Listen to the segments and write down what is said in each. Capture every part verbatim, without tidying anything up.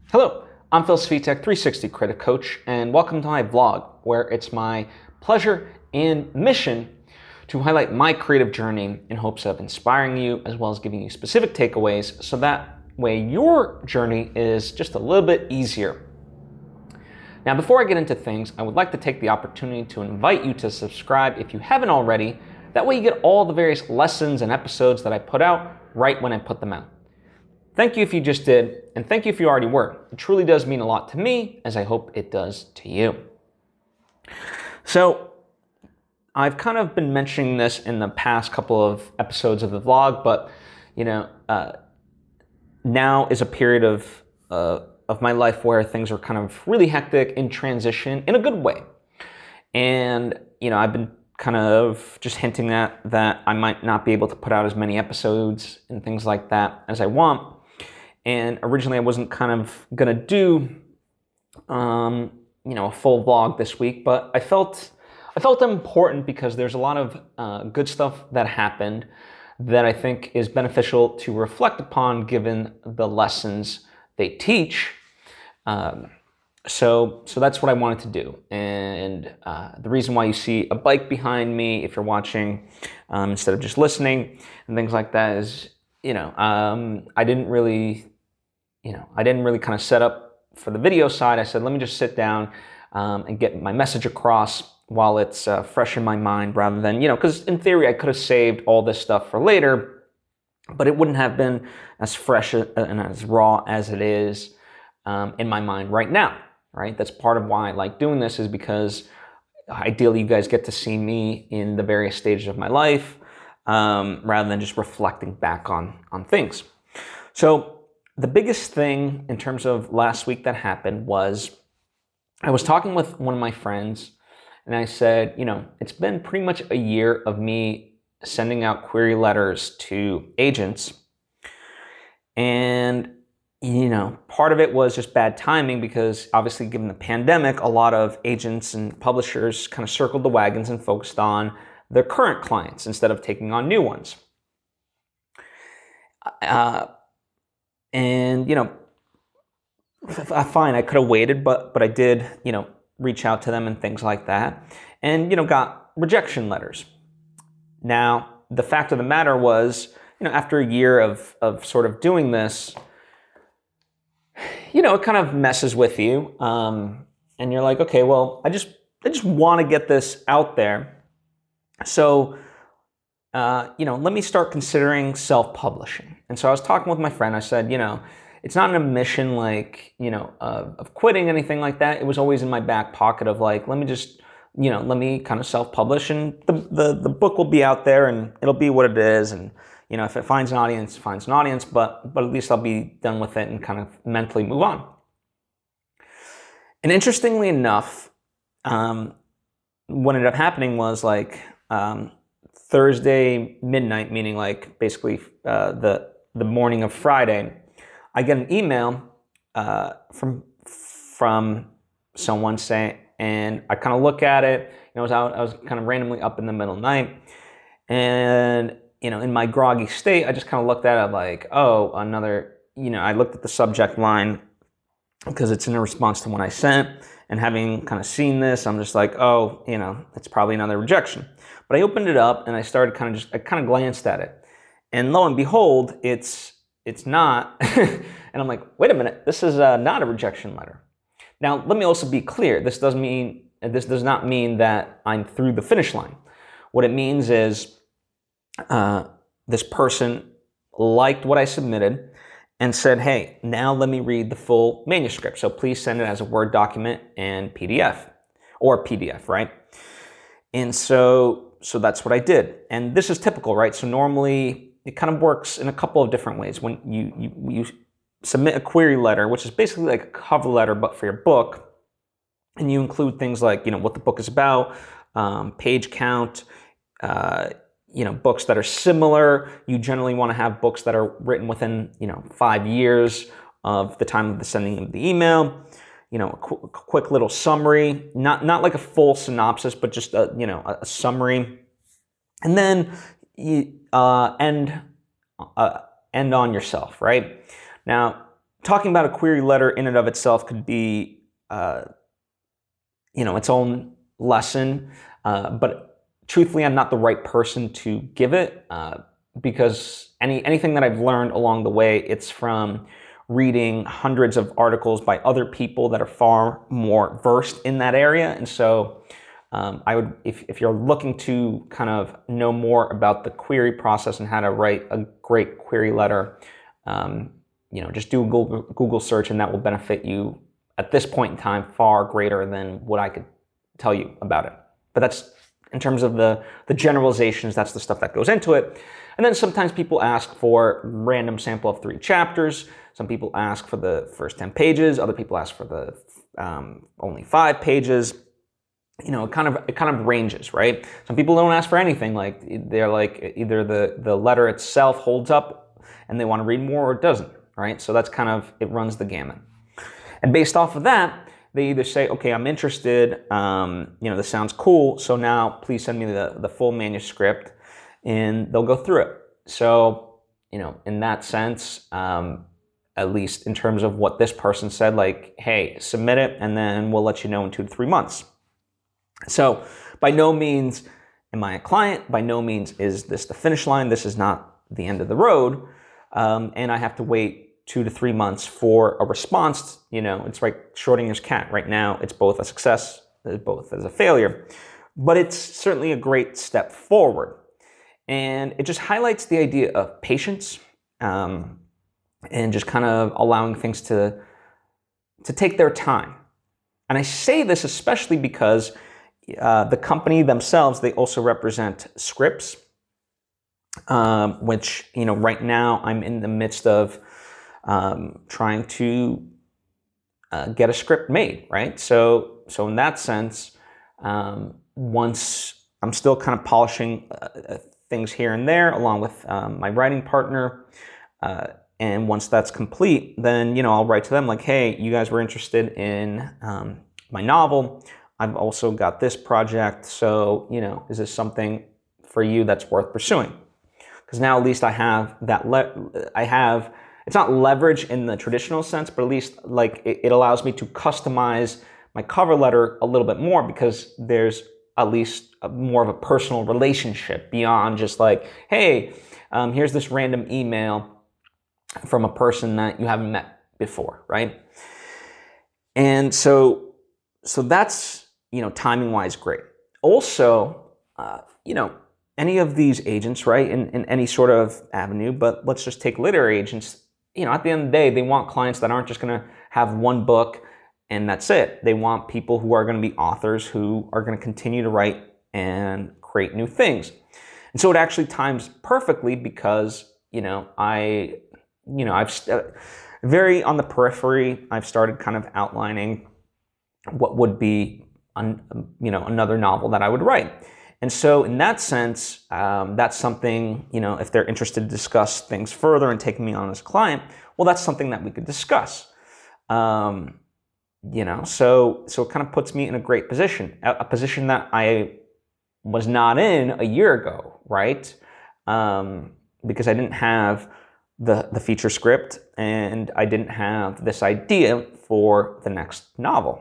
Hello, I'm Phil Svitek, three sixty Creative Coach, and welcome to my vlog, where it's my pleasure and mission to highlight my creative journey in hopes of inspiring you as well as giving you specific takeaways so that way your journey is just a little bit easier. Now, before I get into things, I would like to take the opportunity to invite you to subscribe if you haven't already. That way you get all the various lessons and episodes that I put out right when I put them out. Thank you if you just did, and thank you if you already were. It truly does mean a lot to me, as I hope it does to you. So, I've kind of been mentioning this in the past couple of episodes of the vlog, but, you know, uh, now is a period of, uh, of my life where things are kind of really hectic in transition in a good way. And, you know, I've been kind of just hinting at that I might not be able to put out as many episodes and things like that as I want. And originally I wasn't kind of gonna do, um, you know, a full vlog this week, but I felt I felt important because there's a lot of uh, good stuff that happened that I think is beneficial to reflect upon given the lessons they teach. Um, so, so that's what I wanted to do. And uh, the reason why you see a bike behind me, if you're watching, um, instead of just listening and things like that is, you know, um, I didn't really, you know, I didn't really kind of set up for the video side. I said, let me just sit down um, and get my message across while it's uh, fresh in my mind rather than, you know, because in theory I could have saved all this stuff for later, but it wouldn't have been as fresh and as raw as it is um, in my mind right now, right? That's part of why I like doing this is because ideally you guys get to see me in the various stages of my life um, rather than just reflecting back on, on things. So the biggest thing in terms of last week that happened was I was talking with one of my friends and I said, you know, it's been pretty much a year of me sending out query letters to agents. And, you know, part of it was just bad timing because obviously given the pandemic, a lot of agents and publishers kind of circled the wagons and focused on their current clients instead of taking on new ones. Uh, and, you know, fine, I could have waited, but but I did, you know, reach out to them and things like that and, you know, got rejection letters. Now, the fact of the matter was, you know, after a year of, of sort of doing this, you know, it kind of messes with you. Um, and you're like, okay, well, I just, I just want to get this out there. So, uh, you know, let me start considering self-publishing. And so I was talking with my friend, I said, you know, it's not an admission like, you know, uh, of quitting, anything like that. It was always in my back pocket of like, let me just, you know, let me kind of self-publish and the, the, the book will be out there and it'll be what it is. And, you know, if it finds an audience, it finds an audience, but, but at least I'll be done with it and kind of mentally move on. And interestingly enough, um, what ended up happening was like um, Thursday midnight, meaning like basically uh, the, the morning of Friday, I get an email uh, from from someone saying, and I kind of look at it. You know, I was out, I was kind of randomly up in the middle of the night, and you know, in my groggy state, I just kind of looked at it like, oh, another. You know, I looked at the subject line because it's in a response to one I sent, and having kind of seen this, I'm just like, oh, you know, it's probably another rejection. But I opened it up and I started kind of just, I kind of glanced at it, and lo and behold, it's. It's not, and I'm like, wait a minute, this is uh, not a rejection letter. Now, let me also be clear. This doesn't mean, this does not mean that I'm through the finish line. What it means is uh, this person liked what I submitted and said, hey, now let me read the full manuscript. So please send it as a Word document and P D F, or P D F, right? And so, so that's what I did. And this is typical, right? So normally, it kind of works in a couple of different ways. When you, you, you submit a query letter, which is basically like a cover letter, but for your book, and you include things like, you know, what the book is about, um, page count, uh, you know, books that are similar. You generally want to have books that are written within, you know, five years of the time of the sending of the email. You know, a, qu- a quick little summary, not not like a full synopsis, but just a, you know, a, a summary, and then you uh, end uh, end on yourself, right? Now, talking about a query letter in and of itself could be, uh, you know, its own lesson. Uh, but truthfully, I'm not the right person to give it uh, because any anything that I've learned along the way, it's from reading hundreds of articles by other people that are far more versed in that area. And so um, I would, if, if you're looking to kind of know more about the query process and how to write a great query letter, um, you know, just do a Google, Google search, and that will benefit you at this point in time far greater than what I could tell you about it. But that's, in terms of the, the generalizations, that's the stuff that goes into it. And then sometimes people ask for random sample of three chapters. Some people ask for the first ten pages. Other people ask for the um, only five pages. You know, it kind of it kind of ranges, right? Some people don't ask for anything. Like they're like either the the letter itself holds up and they want to read more, or it doesn't, right? So that's kind of, it runs the gamut. And based off of that, they either say, okay, I'm interested. Um, you know, this sounds cool. So now please send me the the full manuscript, and they'll go through it. So, you know, in that sense, um, at least in terms of what this person said, like, hey, submit it, and then we'll let you know in two to three months. So by no means am I a client. By no means is this the finish line. This is not the end of the road. Um, and I have to wait two to three months for a response. You know, it's like Schrodinger's cat. Right now, it's both a success, both as a failure. But it's certainly a great step forward. And it just highlights the idea of patience, um, and just kind of allowing things to, to take their time. And I say this especially because uh, the company themselves, they also represent Scripps, um, which, you know, right now I'm in the midst of um, trying to uh, get a script made, right? So, so in that sense, um, once I'm still kind of polishing uh, things here and there, along with um, my writing partner, uh, and once that's complete, then, you know, I'll write to them like, hey, you guys were interested in um, my novel. I've also got this project. So, you know, is this something for you that's worth pursuing? Because now at least I have that, le- I have, it's not leverage in the traditional sense, but at least like it, it allows me to customize my cover letter a little bit more, because there's at least a, more of a personal relationship beyond just like, hey, um, here's this random email from a person that you haven't met before, right? And so, so that's, you know, timing wise, great. Also, uh, you know, any of these agents, right, in, in any sort of avenue, but let's just take literary agents, you know, at the end of the day, they want clients that aren't just going to have one book and that's it. They want people who are going to be authors who are going to continue to write and create new things. And so it actually times perfectly because, you know, I, you know, I've st- very on the periphery, I've started kind of outlining what would be, un, you know, another novel that I would write. And so in that sense, um, that's something, you know, if they're interested to discuss things further and taking me on as a client, well, that's something that we could discuss. Um, you know, so so it kind of puts me in a great position, a, a position that I was not in a year ago, right? Um, because I didn't have the the feature script, and I didn't have this idea for the next novel.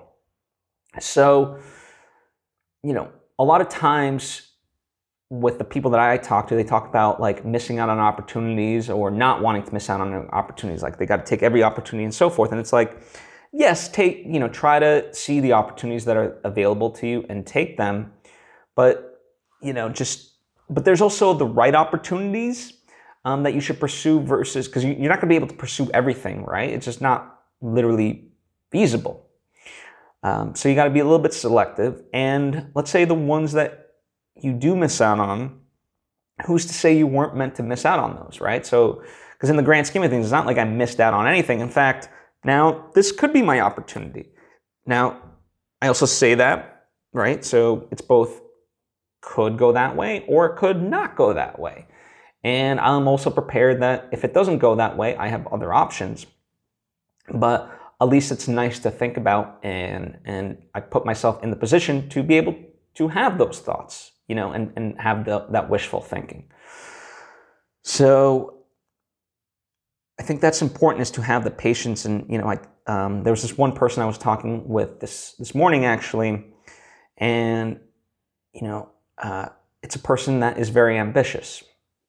So, you know, a lot of times with the people that I talk to, they talk about like missing out on opportunities or not wanting to miss out on opportunities. Like they got to take every opportunity and so forth. And it's like, yes, take, you know, try to see the opportunities that are available to you and take them. But, you know, just, but there's also the right opportunities um, that you should pursue versus, because you're not going to be able to pursue everything, right? It's just not literally feasible. Um, so you got to be a little bit selective. And let's say the ones that you do miss out on, who's to say you weren't meant to miss out on those, right? So, because in the grand scheme of things, it's not like I missed out on anything. In fact, now this could be my opportunity. Now, I also say that, right? So it's both could go that way or it could not go that way. And I'm also prepared that if it doesn't go that way, I have other options. But at least it's nice to think about, and and I put myself in the position to be able to have those thoughts, you know, and, and have the, that wishful thinking. So, I think that's important, is to have the patience. And, you know, I, um, there was this one person I was talking with this, this morning actually, and, you know, uh, it's a person that is very ambitious.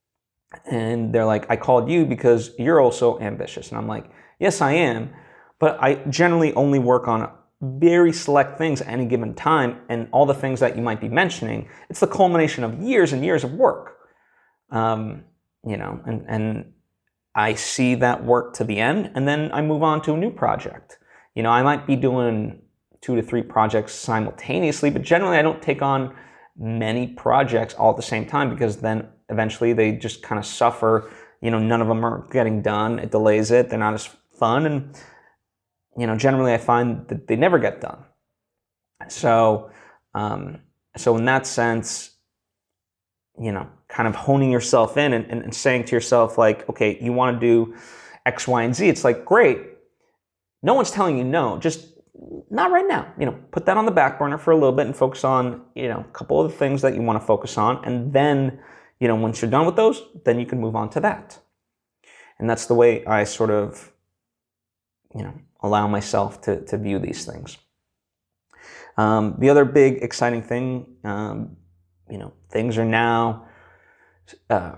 And they're like, I called you because you're also ambitious. And I'm like, yes, I am. But I generally only work on very select things at any given time. And all the things that you might be mentioning, it's the culmination of years and years of work. Um, you know, and, and I see that work to the end, and then I move on to a new project. You know, I might be doing two to three projects simultaneously, but generally I don't take on many projects all at the same time, because then eventually they just kind of suffer. You know, none of them are getting done. It delays it. They're not as fun. And, you know, generally I find that they never get done. So, um, so in that sense, you know, kind of honing yourself in and, and, and saying to yourself, like, okay, you want to do X, Y, and Z. It's like, great. No one's telling you no, just not right now. You know, put that on the back burner for a little bit and focus on, you know, a couple of the things that you want to focus on. And then, you know, once you're done with those, then you can move on to that. And that's the way I sort of, you know, allow myself to, to view these things. Um, the other big exciting thing, um, you know, things are now uh,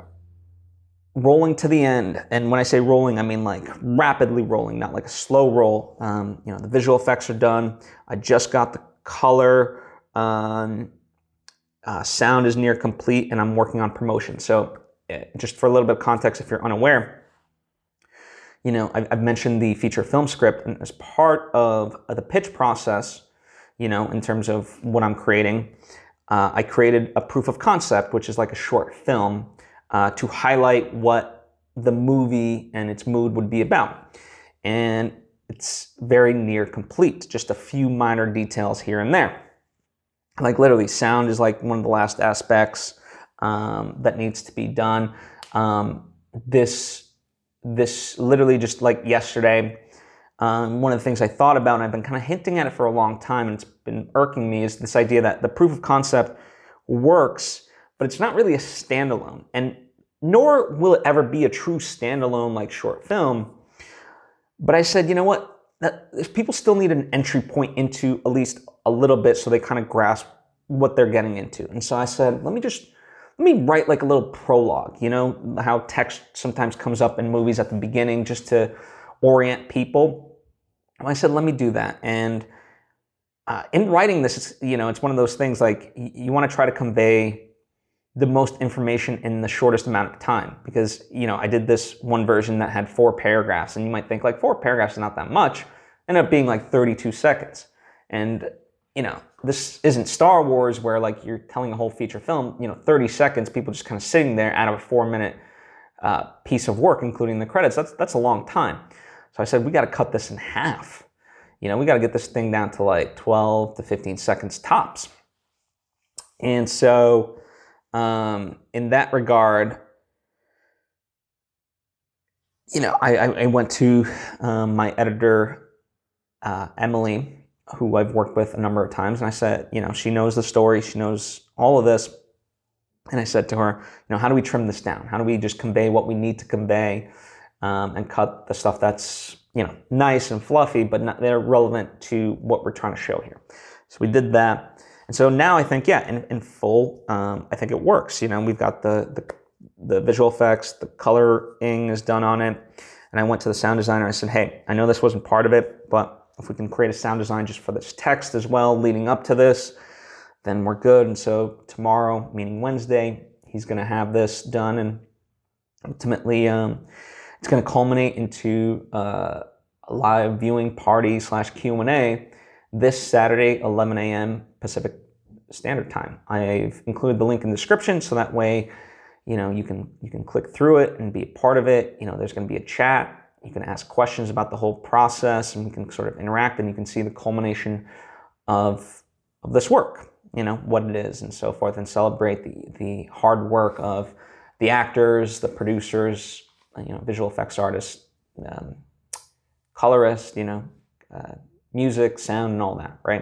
rolling to the end. And when I say rolling, I mean like rapidly rolling, not like a slow roll. Um, you know, the visual effects are done. I just got the color. Um, uh, sound is near complete, and I'm working on promotion. So uh, just for a little bit of context, if you're unaware, you know, I've, I've mentioned the feature film script, and as part of the pitch process, you know, in terms of what I'm creating, Uh, I created a proof of concept, which is like a short film, uh, to highlight what the movie and its mood would be about. And it's very near complete, just a few minor details here and there. Like literally, sound is like one of the last aspects um, that needs to be done. Um, this, this literally just like yesterday, Um, one of the things I thought about, and I've been kind of hinting at it for a long time, and it's been irking me, is this idea that the proof of concept works, but it's not really a standalone. And nor will it ever be a true standalone like short film. But I said, you know what? That, people still need an entry point into at least a little bit, so they kind of grasp what they're getting into. And so I said, let me just, let me write like a little prologue. You know, how text sometimes comes up in movies at the beginning just to orient people. I said, let me do that. And uh, in writing this, it's, you know, it's one of those things like y- you want to try to convey the most information in the shortest amount of time. Because, you know, I did this one version that had four paragraphs, and you might think like four paragraphs is not that much. Ended up being like thirty-two seconds. And, you know, this isn't Star Wars where like you're telling a whole feature film, you know, thirty seconds, people just kind of sitting there out of a four minute uh, piece of work, including the credits. That's, that's a long time. So I said, we got to cut this in half. You know, we got to get this thing down to like twelve to fifteen seconds tops. And so um, in that regard, you know, I, I went to um, my editor, uh, Emily, who I've worked with a number of times. And I said, you know, she knows the story. She knows all of this. And I said to her, you know, how do we trim this down? How do we just convey what we need to convey? Um, and cut the stuff that's, you know, nice and fluffy, but not, they're relevant to what we're trying to show here. So we did that. And so now I think, yeah, in, in full, um, I think it works. You know, we've got the, the the visual effects, the coloring is done on it. And I went to the sound designer. I said, hey, I know this wasn't part of it, but if we can create a sound design just for this text as well, leading up to this, then we're good. And so tomorrow, meaning Wednesday, he's going to have this done. And ultimately, um, it's going to culminate into uh, a live viewing party slash Q and A this Saturday, eleven a.m. Pacific Standard Time. I've included the link in the description, so that way, you know, you can you can click through it and be a part of it. You know, there's going to be a chat. You can ask questions about the whole process, and we can sort of interact, and you can see the culmination of of this work. You know, what it is, and so forth, and celebrate the the hard work of the actors, the producers, you know, visual effects artists, um, colorist, you know, uh, music, sound, and all that, right?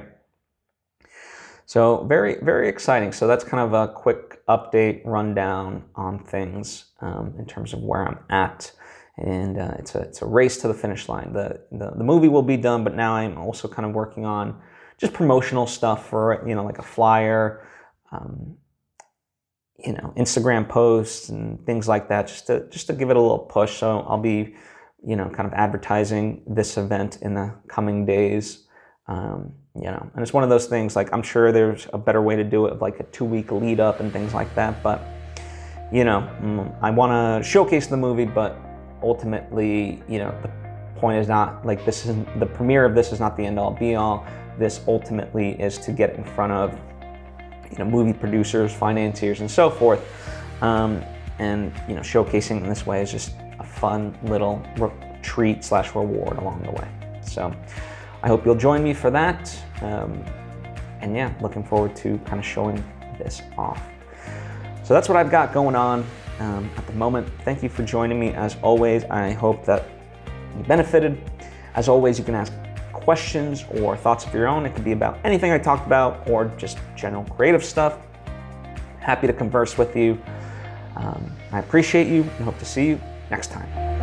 So very, very exciting. So that's kind of a quick update, rundown on things um, in terms of where I'm at and uh, it's a it's a race to the finish line. The, the the movie will be done, but now I'm also kind of working on just promotional stuff for it, you know, like a flyer, um, you know, Instagram posts and things like that, just to just to give it a little push. So I'll be, you know, kind of advertising this event in the coming days. Um, you know, and it's one of those things, like, I'm sure there's a better way to do it, like a two week lead up and things like that. But, you know, I want to showcase the movie, but ultimately, you know, the point is not like this isn't the premiere of this is not the end all be all. This ultimately is to get in front of, you know, movie producers, financiers, and so forth. Um, and, you know, showcasing in this way is just a fun little treat slash reward along the way. So I hope you'll join me for that. Um, and yeah, looking forward to kind of showing this off. So that's what I've got going on um, at the moment. Thank you for joining me as always. I hope that you benefited. As always, you can ask questions or thoughts of your own. It could be about anything I talked about or just general creative stuff. Happy to converse with you. Um, I appreciate you and hope to see you next time.